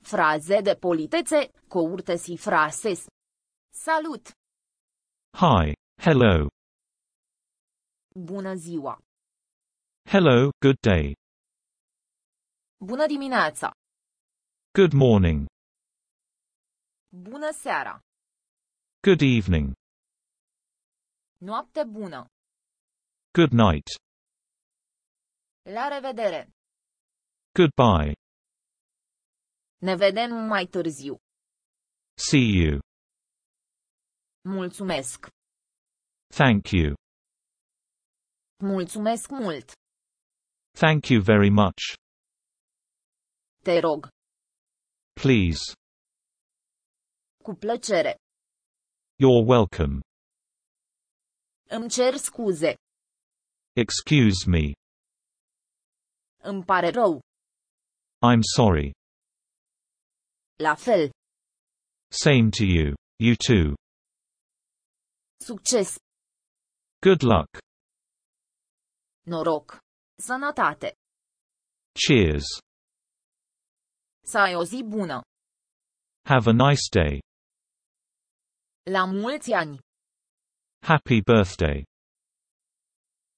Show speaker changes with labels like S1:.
S1: Fraze de politețe, courtesy phrases. Salut!
S2: Hi, hello.
S1: Bună ziua!
S2: Hello, good day.
S1: Bună dimineața!
S2: Good morning.
S1: Bună seara!
S2: Good evening.
S1: Noapte bună!
S2: Good night.
S1: La revedere!
S2: Goodbye.
S1: Ne vedem mai târziu.
S2: See you.
S1: Mulțumesc!
S2: Thank you.
S1: Mulțumesc mult!
S2: Thank you very much.
S1: Te rog!
S2: Please.
S1: Cu plăcere!
S2: You're welcome.
S1: Îmi cer scuze!
S2: Excuse me.
S1: Îmi pare rău!
S2: I'm sorry.
S1: La fel!
S2: Same to you. You too.
S1: Succes!
S2: Good luck.
S1: Noroc! Sănătate!
S2: Cheers.
S1: Să ai o zi bună!
S2: Have a nice day.
S1: La mulți ani!
S2: Happy birthday.